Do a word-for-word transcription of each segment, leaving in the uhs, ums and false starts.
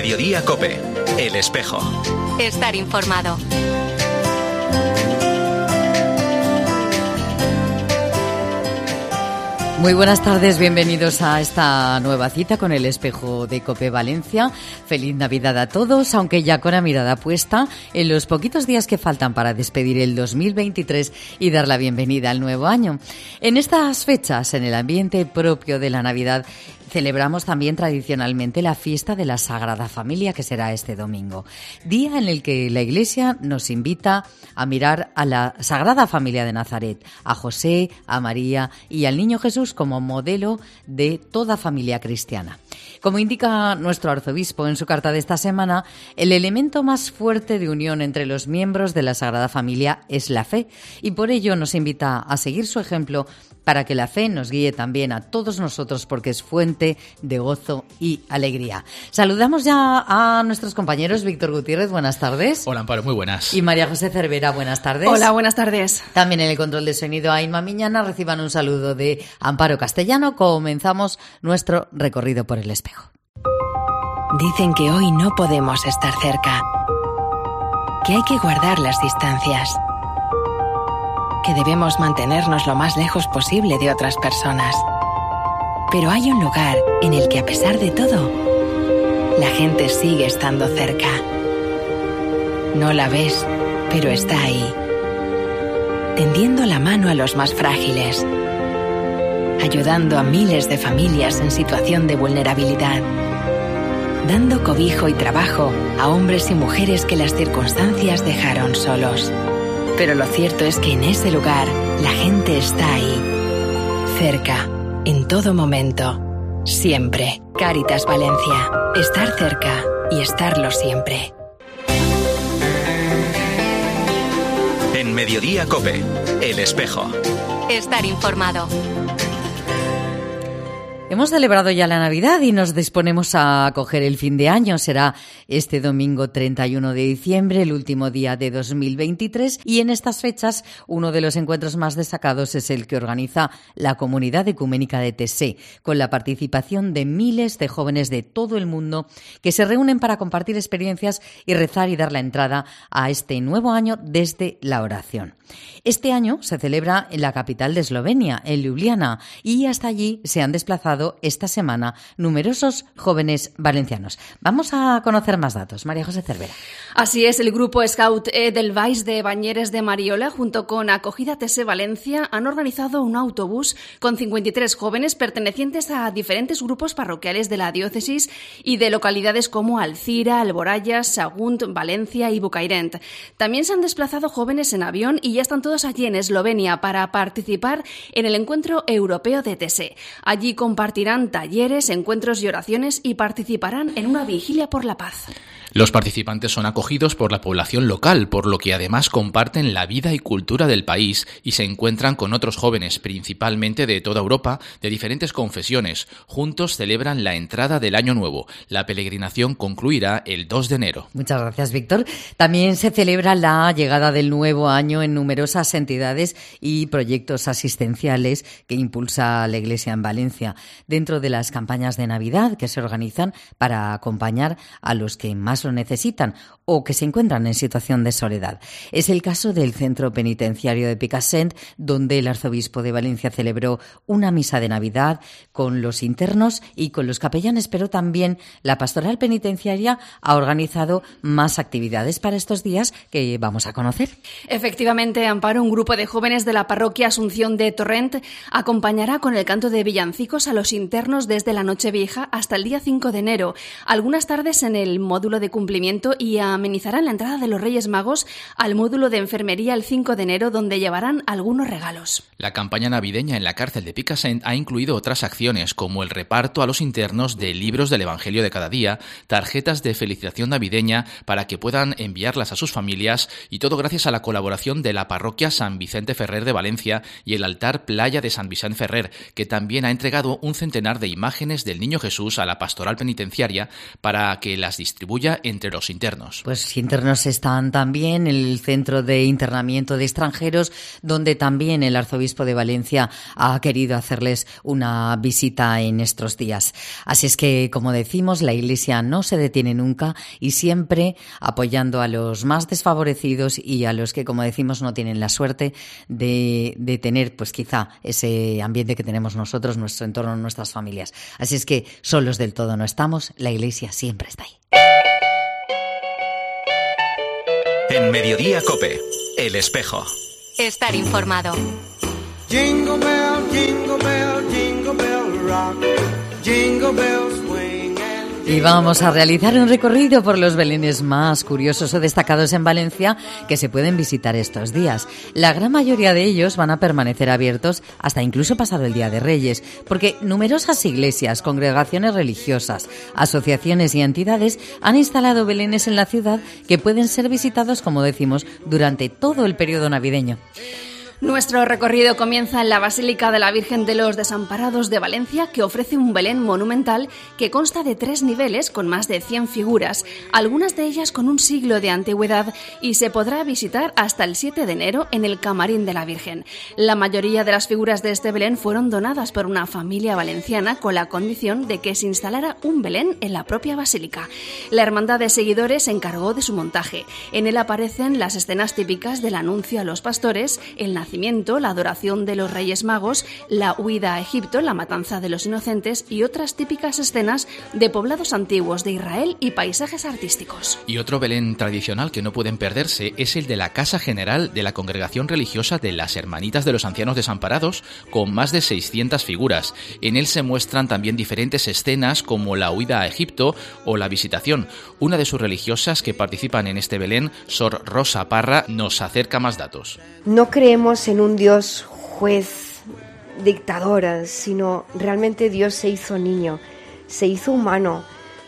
Mediodía COPE, El Espejo. Estar informado. Muy buenas tardes, bienvenidos a esta nueva cita con El Espejo de COPE Valencia. Feliz Navidad a todos, aunque ya con la mirada puesta en los poquitos días que faltan para despedir el dos mil veintitrés y dar la bienvenida al nuevo año. En estas fechas, en el ambiente propio de la Navidad, celebramos también tradicionalmente la fiesta de la Sagrada Familia, que será este domingo, día en el que la Iglesia nos invita a mirar a la Sagrada Familia de Nazaret, a José, a María y al Niño Jesús como modelo de toda familia cristiana. Como indica nuestro arzobispo en su carta de esta semana, el elemento más fuerte de unión entre los miembros de la Sagrada Familia es la fe, y por ello nos invita a seguir su ejemplo para que la fe nos guíe también a todos nosotros, porque es fuente de gozo y alegría. Saludamos ya a nuestros compañeros. Víctor Gutiérrez, buenas tardes. Hola, Amparo, muy buenas. Y María José Cervera, buenas tardes. Hola, buenas tardes. También en el control de sonido a Inma Miñana. Reciban un saludo de Amparo Castellano. Comenzamos nuestro recorrido por el espejo. Dicen que hoy no podemos estar cerca, que hay que guardar las distancias, que debemos mantenernos lo más lejos posible de otras personas. Pero hay un lugar en el que, a pesar de todo, la gente sigue estando cerca. No la ves, pero está ahí, tendiendo la mano a los más frágiles, ayudando a miles de familias en situación de vulnerabilidad, dando cobijo y trabajo a hombres y mujeres que las circunstancias dejaron solos. Pero lo cierto es que en ese lugar la gente está ahí, cerca, en todo momento, siempre. Cáritas Valencia, estar cerca y estarlo siempre. En Mediodía COPE, El Espejo. Estar informado. Hemos celebrado ya la Navidad y nos disponemos a acoger el fin de año. Será este domingo treinta y uno de diciembre, el último día de dos mil veintitrés, y en estas fechas uno de los encuentros más destacados es el que organiza la Comunidad Ecuménica de Tessé, con la participación de miles de jóvenes de todo el mundo que se reúnen para compartir experiencias y rezar y dar la entrada a este nuevo año desde la oración. Este año se celebra en la capital de Eslovenia, en Ljubljana, y hasta allí se han desplazado esta semana numerosos jóvenes valencianos. Vamos a conocer más datos. María José Cervera. Así es, el grupo Scout Edelweiss de Bañeres de Mariola, junto con Acogida Tessé Valencia, han organizado un autobús con cincuenta y tres jóvenes pertenecientes a diferentes grupos parroquiales de la diócesis y de localidades como Alcira, Alboraya, Sagunt, Valencia y Bucairent. También se han desplazado jóvenes en avión y ya están todos allí en Eslovenia para participar en el Encuentro Europeo de Tessé. Allí compartirán talleres, encuentros y oraciones y participarán en una vigilia por la paz. Los participantes son acogidos por la población local, por lo que además comparten la vida y cultura del país y se encuentran con otros jóvenes, principalmente de toda Europa, de diferentes confesiones. Juntos celebran la entrada del Año Nuevo. La peregrinación concluirá el dos de enero. Muchas gracias, Víctor. También se celebra la llegada del nuevo año en numerosas entidades y proyectos asistenciales que impulsa la Iglesia en Valencia, dentro de las campañas de Navidad que se organizan para acompañar a los que más lo necesitan o que se encuentran en situación de soledad. Es el caso del Centro Penitenciario de Picassent, donde el arzobispo de Valencia celebró una misa de Navidad con los internos y con los capellanes, pero también la Pastoral Penitenciaria ha organizado más actividades para estos días que vamos a conocer. Efectivamente, Amparo, un grupo de jóvenes de la parroquia Asunción de Torrent acompañará con el canto de villancicos a los internos desde la Nochevieja hasta el día cinco de enero, algunas tardes en el módulo de cumplimiento, y amenizarán la entrada de los Reyes Magos al módulo de enfermería el cinco de enero, donde llevarán algunos regalos. La campaña navideña en la cárcel de Picassent ha incluido otras acciones, como el reparto a los internos de libros del Evangelio de cada día, tarjetas de felicitación navideña para que puedan enviarlas a sus familias, y todo gracias a la colaboración de la parroquia San Vicente Ferrer de Valencia y el altar Playa de San Vicente Ferrer, que también ha entregado un centenar de imágenes del Niño Jesús a la Pastoral Penitenciaria para que las distribuya entre los internos. Pues internos están también el Centro de Internamiento de Extranjeros, donde también el arzobispo de Valencia ha querido hacerles una visita en estos días. Así es que, como decimos, la Iglesia no se detiene nunca y siempre apoyando a los más desfavorecidos y a los que, como decimos, no tienen la suerte de, de tener, pues quizá, ese ambiente que tenemos nosotros, nuestro entorno, nuestras familias. Así es que solos del todo no estamos, la Iglesia siempre está ahí. En Mediodía COPE, El Espejo. Estar informado. Jingle bell, jingle bell, jingle bell rock. Jingle bells swing and... Y vamos a realizar un recorrido por los belenes más curiosos o destacados en Valencia que se pueden visitar estos días. La gran mayoría de ellos van a permanecer abiertos hasta incluso pasado el Día de Reyes, porque numerosas iglesias, congregaciones religiosas, asociaciones y entidades han instalado belenes en la ciudad que pueden ser visitados, como decimos, durante todo el periodo navideño. Nuestro recorrido comienza en la Basílica de la Virgen de los Desamparados de Valencia, que ofrece un Belén monumental que consta de tres niveles con más de cien figuras, algunas de ellas con un siglo de antigüedad, y se podrá visitar hasta el siete de enero en el Camarín de la Virgen. La mayoría de las figuras de este Belén fueron donadas por una familia valenciana con la condición de que se instalara un Belén en la propia basílica. La Hermandad de Seguidores se encargó de su montaje. En él aparecen las escenas típicas del anuncio a los pastores, el nacimiento, la adoración de los Reyes Magos, la huida a Egipto, la matanza de los inocentes y otras típicas escenas de poblados antiguos de Israel y paisajes artísticos. Y otro Belén tradicional que no pueden perderse es el de la Casa General de la Congregación Religiosa de las Hermanitas de los Ancianos Desamparados, con más de seiscientas figuras. En él se muestran también diferentes escenas como la huida a Egipto o la visitación. Una de sus religiosas que participan en este Belén, Sor Rosa Parra, nos acerca más datos. No creemos en un Dios juez, dictador, sino realmente Dios se hizo niño, se hizo humano.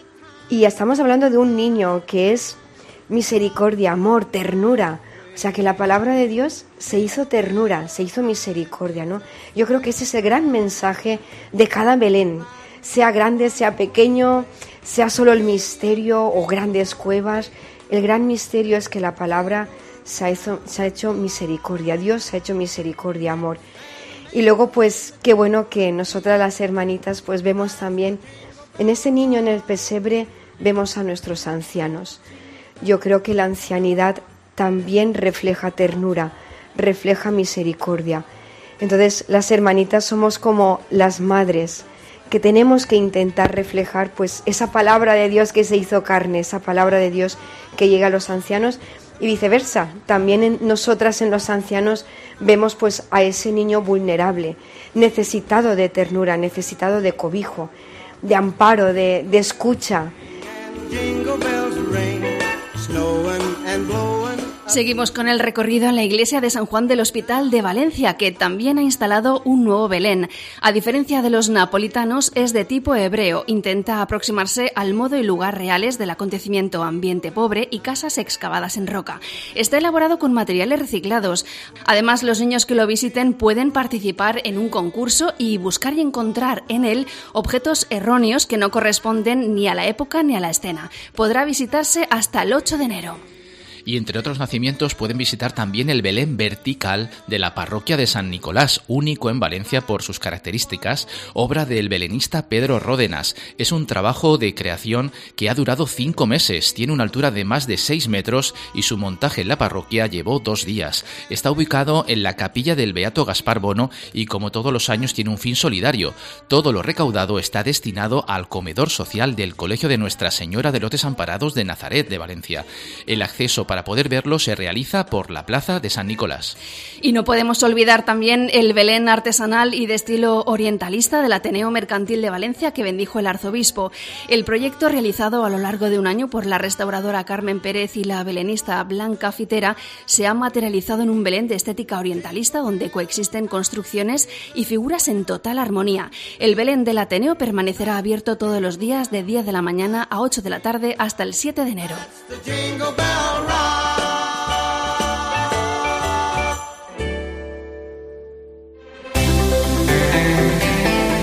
Y estamos hablando de un niño que es misericordia, amor, ternura. O sea que la palabra de Dios se hizo ternura, se hizo misericordia, ¿no? Yo creo que ese es el gran mensaje de cada Belén, sea grande, sea pequeño, sea solo el misterio o grandes cuevas. El gran misterio es que la palabra Se ha, hecho, se ha hecho misericordia, Dios se ha hecho misericordia, amor. Y luego pues qué bueno que nosotras las hermanitas pues vemos también en ese niño en el pesebre, vemos a nuestros ancianos. Yo creo que la ancianidad también refleja ternura, refleja misericordia. Entonces las hermanitas somos como las madres que tenemos que intentar reflejar pues esa palabra de Dios que se hizo carne, esa palabra de Dios que llega a los ancianos. Y viceversa, también en nosotras en los ancianos vemos pues a ese niño vulnerable, necesitado de ternura, necesitado de cobijo, de amparo, de, de escucha. Seguimos con el recorrido en la iglesia de San Juan del Hospital de Valencia, que también ha instalado un nuevo Belén. A diferencia de los napolitanos, es de tipo hebreo. Intenta aproximarse al modo y lugar reales del acontecimiento, ambiente pobre y casas excavadas en roca. Está elaborado con materiales reciclados. Además, los niños que lo visiten pueden participar en un concurso y buscar y encontrar en él objetos erróneos que no corresponden ni a la época ni a la escena. Podrá visitarse hasta el ocho de enero. Y entre otros nacimientos pueden visitar también el Belén vertical de la parroquia de San Nicolás, único en Valencia por sus características, obra del belenista Pedro Ródenas. Es un trabajo de creación que ha durado cinco meses, tiene una altura de más de seis metros y su montaje en la parroquia llevó dos días. Está ubicado en la capilla del Beato Gaspar Bono y como todos los años tiene un fin solidario. Todo lo recaudado está destinado al comedor social del Colegio de Nuestra Señora de los Desamparados de Nazaret de Valencia. El acceso para Para poder verlo se realiza por la plaza de San Nicolás. Y no podemos olvidar también el Belén artesanal y de estilo orientalista del Ateneo Mercantil de Valencia que bendijo el arzobispo. El proyecto, realizado a lo largo de un año por la restauradora Carmen Pérez y la belenista Blanca Fitera, se ha materializado en un Belén de estética orientalista donde coexisten construcciones y figuras en total armonía. El Belén del Ateneo permanecerá abierto todos los días de diez de la mañana a ocho de la tarde hasta el siete de enero.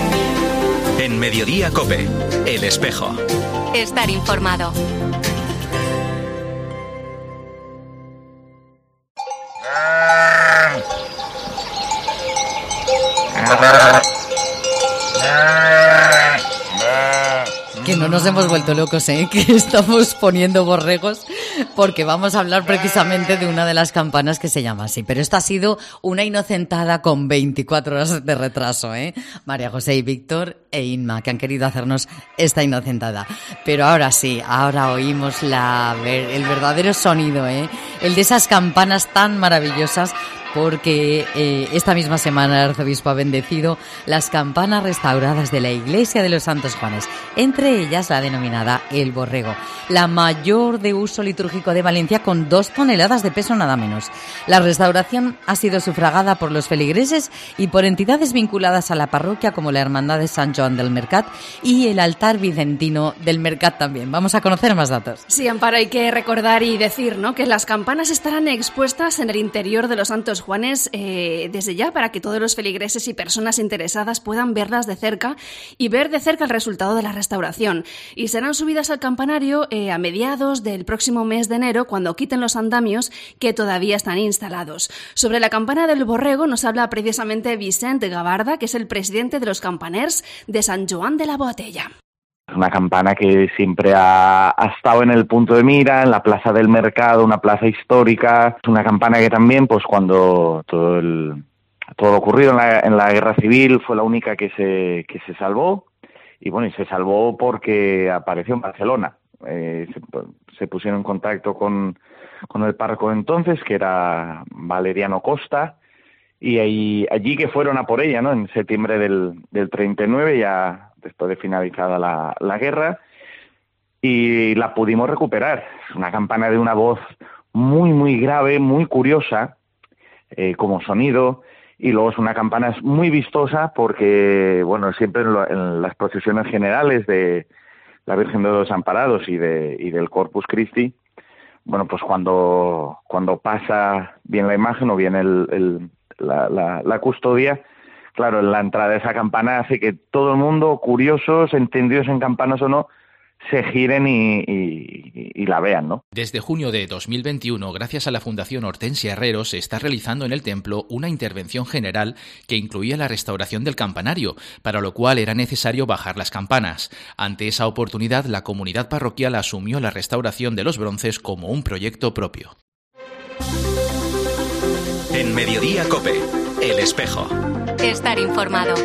En Mediodía COPE, El Espejo. Estar informado. Que no nos hemos vuelto locos, ¿eh? Que estamos poniendo borregos, porque vamos a hablar precisamente de una de las campanas que se llama así. Pero esta ha sido una inocentada con veinticuatro horas de retraso, ¿eh? María José y Víctor e Inma, que han querido hacernos esta inocentada. Pero ahora sí, ahora oímos la, el verdadero sonido, ¿eh? El de esas campanas tan maravillosas, porque eh, esta misma semana el arzobispo ha bendecido las campanas restauradas de la iglesia de los Santos Juanes, entre ellas la denominada El Borrego, la mayor de uso litúrgico de Valencia, con dos toneladas de peso nada menos. La restauración ha sido sufragada por los feligreses y por entidades vinculadas a la parroquia, como la Hermandad de San Joan del Mercat y el altar vicentino del Mercat también. Vamos a conocer más datos. Sí, Amparo, hay que recordar y decir, ¿no?, que las campanas estarán expuestas en el interior de los Santos Juanes eh, desde ya, para que todos los feligreses y personas interesadas puedan verlas de cerca y ver de cerca el resultado de la restauración. Y serán subidas al campanario eh, a mediados del próximo mes de enero, cuando quiten los andamios que todavía están instalados. Sobre la campana del Borrego nos habla precisamente Vicente Gabarda, que es el presidente de los campaners de San Joan de la Botella. Es una campana que siempre ha, ha estado en el punto de mira, en la Plaza del Mercado, una plaza histórica. Es una campana que también, pues cuando todo el, todo lo ocurrido en la, en la Guerra Civil, fue la única que se, que se salvó. Y bueno, y se salvó porque apareció en Barcelona. Eh, se, se pusieron en contacto con, con el párroco de entonces, que era Valeriano Costa, y ahí, allí que fueron a por ella, ¿no? En septiembre del, del treinta y nueve, ya después de finalizada la, la guerra, y la pudimos recuperar. Es una campana de una voz muy, muy grave, muy curiosa, eh, como sonido, y luego es una campana muy vistosa porque, bueno, siempre en, lo, en las procesiones generales de la Virgen de los Desamparados y, de, y del Corpus Christi, bueno, pues cuando, cuando pasa bien la imagen o bien el, el, la, la, la custodia, claro, la entrada de esa campana hace que todo el mundo, curiosos, entendidos en campanas o no, se giren y, y, y la vean, ¿no? Desde junio de dos mil veintiuno, gracias a la Fundación Hortensia Herrero, se está realizando en el templo una intervención general que incluía la restauración del campanario, para lo cual era necesario bajar las campanas. Ante esa oportunidad, la comunidad parroquial asumió la restauración de los bronces como un proyecto propio. En Mediodía COPE, El Espejo. Estar informado.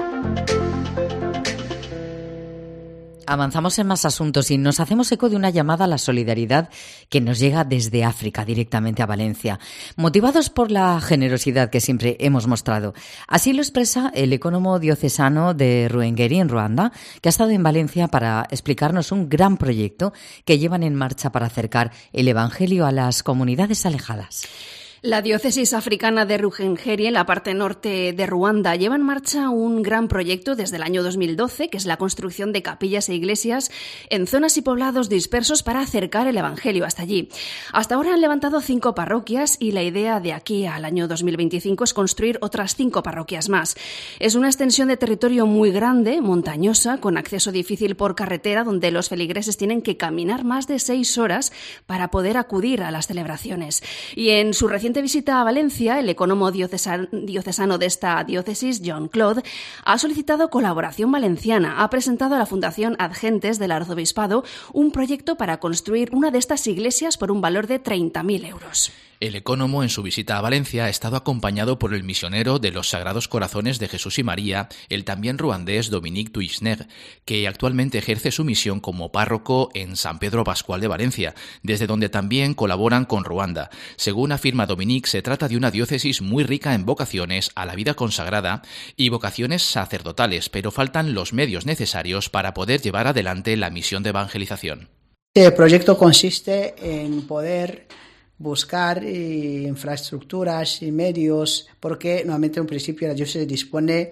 Avanzamos en más asuntos y nos hacemos eco de una llamada a la solidaridad que nos llega desde África directamente a Valencia, motivados por la generosidad que siempre hemos mostrado. Así lo expresa el ecónomo diocesano de Ruhengeri, en Ruanda, que ha estado en Valencia para explicarnos un gran proyecto que llevan en marcha para acercar el Evangelio a las comunidades alejadas. La diócesis africana de Ruhengeri, en la parte norte de Ruanda, lleva en marcha un gran proyecto desde el año dos mil doce, que es la construcción de capillas e iglesias en zonas y poblados dispersos para acercar el Evangelio hasta allí. Hasta ahora han levantado cinco parroquias y la idea de aquí al año dos mil veinticinco es construir otras cinco parroquias más. Es una extensión de territorio muy grande, montañosa, con acceso difícil por carretera, donde los feligreses tienen que caminar más de seis horas para poder acudir a las celebraciones. Y en su reciente visita a Valencia, el ecónomo diocesano, diocesano de esta diócesis, John Claude, ha solicitado colaboración valenciana. Ha presentado a la Fundación Adgentes del Arzobispado un proyecto para construir una de estas iglesias por un valor de treinta mil euros. El ecónomo, en su visita a Valencia, ha estado acompañado por el misionero de los Sagrados Corazones de Jesús y María, el también ruandés Dominique Tuisner, que actualmente ejerce su misión como párroco en San Pedro Pascual de Valencia, desde donde también colaboran con Ruanda. Según afirma Dominique, se trata de una diócesis muy rica en vocaciones a la vida consagrada y vocaciones sacerdotales, pero faltan los medios necesarios para poder llevar adelante la misión de evangelización. El proyecto consiste en poder buscar eh, infraestructuras y medios, porque normalmente en principio la diócesis dispone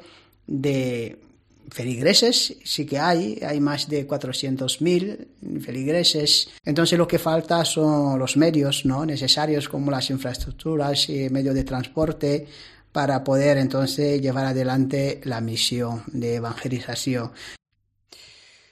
de feligreses, sí que hay, hay más de cuatrocientos mil feligreses, entonces lo que falta son los medios, ¿no?, necesarios, como las infraestructuras y medios de transporte, para poder entonces llevar adelante la misión de evangelización.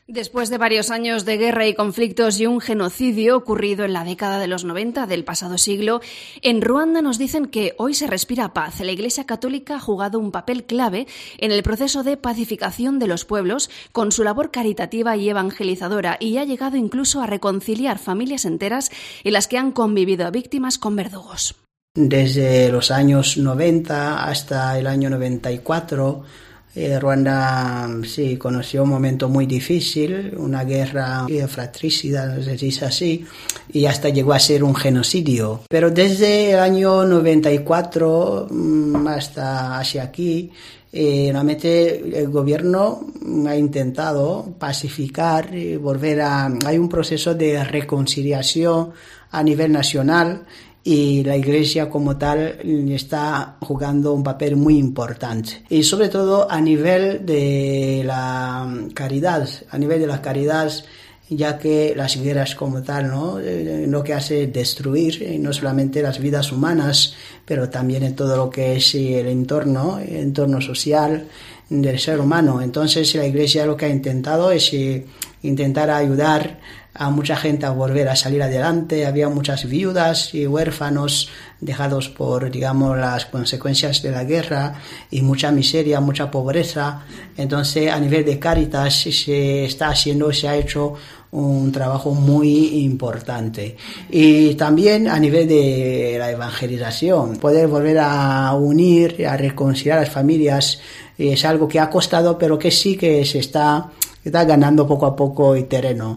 Después de varios años de guerra y conflictos y un genocidio ocurrido en la década de los noventa del pasado siglo, en Ruanda nos dicen que hoy se respira paz. La Iglesia Católica ha jugado un papel clave en el proceso de pacificación de los pueblos con su labor caritativa y evangelizadora, y ha llegado incluso a reconciliar familias enteras en las que han convivido víctimas con verdugos. Desde los años noventa hasta el año noventa y cuatro, Eh, Ruanda sí conoció un momento muy difícil, una guerra fratricida, no sé si es así, y hasta llegó a ser un genocidio. Pero desde el año noventa y cuatro hasta hacia aquí, eh, realmente el gobierno ha intentado pacificar y volver a... Hay un proceso de reconciliación a nivel nacional, y la Iglesia como tal está jugando un papel muy importante. Y sobre todo a nivel de la caridad, a nivel de la caridad, ya que las guerras como tal, ¿no? Lo que hace es destruir no solamente las vidas humanas, pero también en todo lo que es el entorno, el entorno social del ser humano. Entonces la Iglesia lo que ha intentado es intentar ayudar a mucha gente a volver a salir adelante. Había muchas viudas y huérfanos dejados por, digamos, las consecuencias de la guerra, y mucha miseria, mucha pobreza. Entonces, a nivel de Cáritas se está haciendo, se ha hecho un trabajo muy importante. Y también a nivel de la evangelización, poder volver a unir, a reconciliar a las familias, es algo que ha costado, pero que sí que se está, está ganando poco a poco el terreno.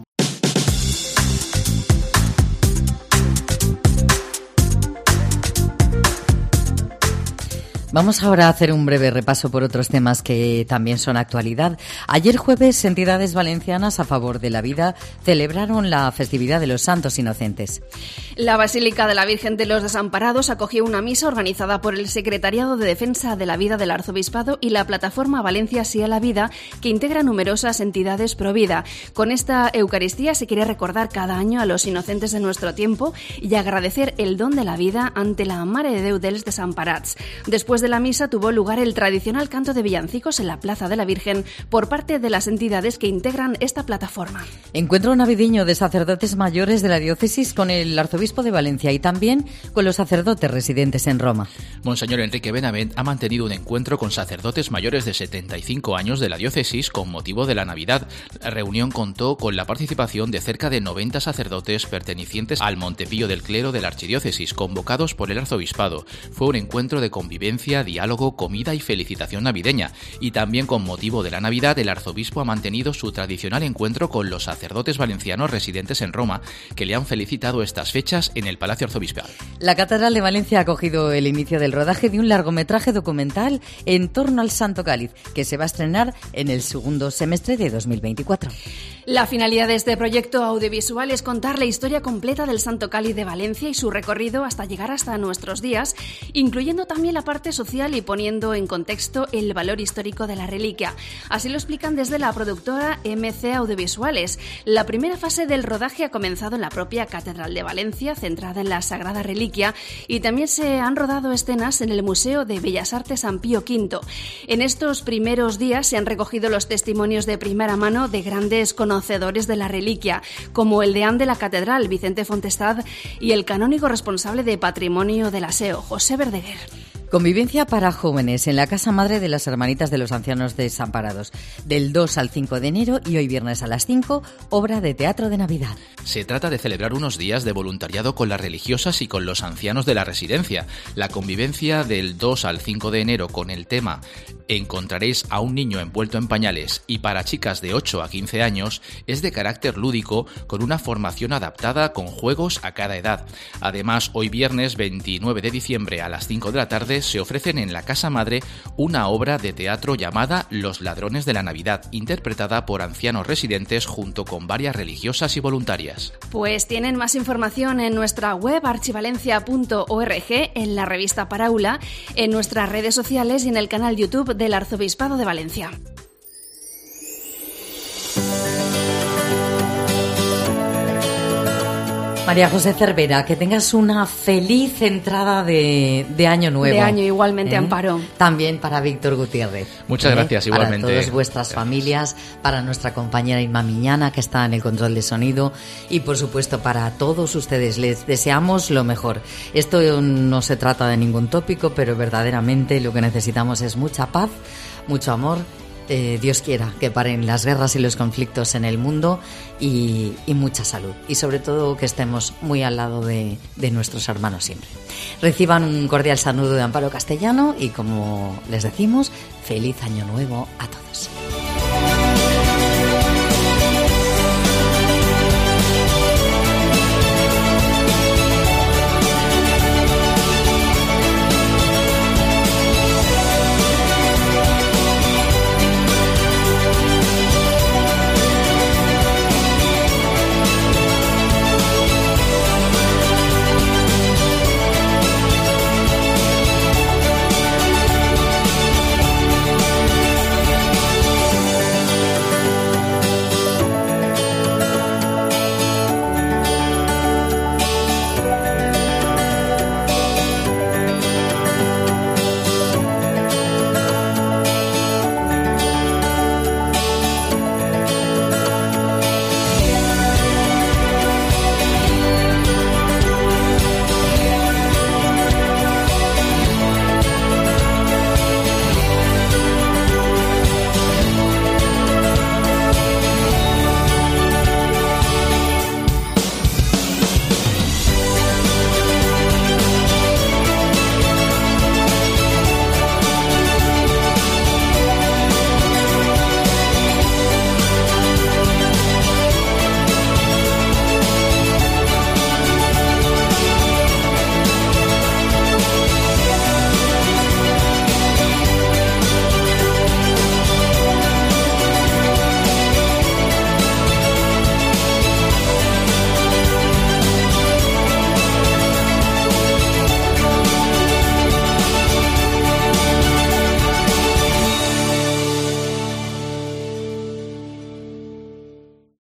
Vamos ahora a hacer un breve repaso por otros temas que también son actualidad. Ayer jueves, entidades valencianas a favor de la vida celebraron la festividad de los Santos Inocentes. La Basílica de la Virgen de los Desamparados acogió una misa organizada por el Secretariado de Defensa de la Vida del Arzobispado y la plataforma Valencia Sí a la Vida, que integra numerosas entidades pro vida. Con esta Eucaristía se quiere recordar cada año a los inocentes de nuestro tiempo y agradecer el don de la vida ante la Mare de Déu dels Desamparats. Después de la misa tuvo lugar el tradicional canto de villancicos en la Plaza de la Virgen por parte de las entidades que integran esta plataforma. Encuentro navideño de sacerdotes mayores de la diócesis con el arzobispo de Valencia y también con los sacerdotes residentes en Roma. Monseñor Enrique Benavent ha mantenido un encuentro con sacerdotes mayores de setenta y cinco años de la diócesis con motivo de la Navidad. La reunión contó con la participación de cerca de noventa sacerdotes pertenecientes al Montepío del Clero de la Archidiócesis, convocados por el arzobispado. Fue un encuentro de convivencia, diálogo, comida y felicitación navideña. Y también con motivo de la Navidad, el arzobispo ha mantenido su tradicional encuentro con los sacerdotes valencianos residentes en Roma, que le han felicitado estas fechas en el Palacio Arzobispal. La Catedral de Valencia ha acogido el inicio del rodaje de un largometraje documental en torno al Santo Cáliz, que se va a estrenar en el segundo semestre de dos mil veinticuatro. La finalidad de este proyecto audiovisual es contar la historia completa del Santo Cáliz de Valencia y su recorrido hasta llegar hasta nuestros días, incluyendo también la parte social y poniendo en contexto el valor histórico de la reliquia. Así lo explican desde la productora M C Audiovisuales. La primera fase del rodaje ha comenzado en la propia Catedral de Valencia, centrada en la Sagrada Reliquia, y también se han rodado escenas en el Museo de Bellas Artes San Pío quinto. En estos primeros días se han recogido los testimonios de primera mano de grandes conocedores de la reliquia, como el deán de la Catedral, Vicente Fontestad, y el canónigo responsable de Patrimonio del Aseo, José Verdeguer. Convivencia para jóvenes en la Casa Madre de las Hermanitas de los Ancianos Desamparados, del dos al cinco de enero y hoy viernes a las cinco, obra de teatro de Navidad. Se trata de celebrar unos días de voluntariado con las religiosas y con los ancianos de la residencia. La convivencia del dos al cinco de enero con el tema Encontraréis a un niño envuelto en pañales y para chicas de ocho a quince años es de carácter lúdico con una formación adaptada con juegos a cada edad. Además, hoy viernes veintinueve de diciembre a las cinco de la tarde se ofrecen en la Casa Madre una obra de teatro llamada Los Ladrones de la Navidad, interpretada por ancianos residentes junto con varias religiosas y voluntarias. Pues tienen más información en nuestra web archivalencia punto org, en la revista Paraula, en nuestras redes sociales y en el canal YouTube del Arzobispado de Valencia. María José Cervera, que tengas una feliz entrada de, de año nuevo. De año igualmente, ¿eh? Amparo. También para Víctor Gutiérrez. Muchas ¿eh? gracias, igualmente. Para todas vuestras gracias. familias, para nuestra compañera Inma Miñana, que está en el control de sonido, y por supuesto para todos ustedes. Les deseamos lo mejor. Esto no se trata de ningún tópico, pero verdaderamente lo que necesitamos es mucha paz, mucho amor. Eh, Dios quiera que paren las guerras y los conflictos en el mundo y, y mucha salud, y sobre todo que estemos muy al lado de, de nuestros hermanos siempre. Reciban un cordial saludo de Amparo Castellano y, como les decimos, feliz año nuevo a todos.